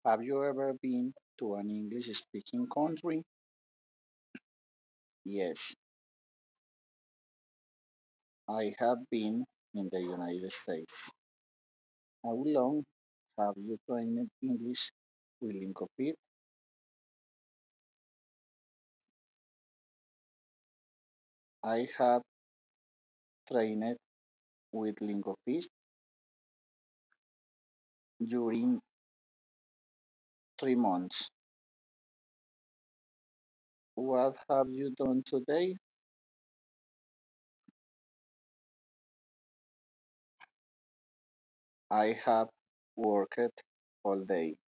Have you ever been to an English speaking country? Yes, I have been in the United States. How long have you trained English with Linkopit? I have trained with Linkopit during 3 months. What have you done today? I have worked all day.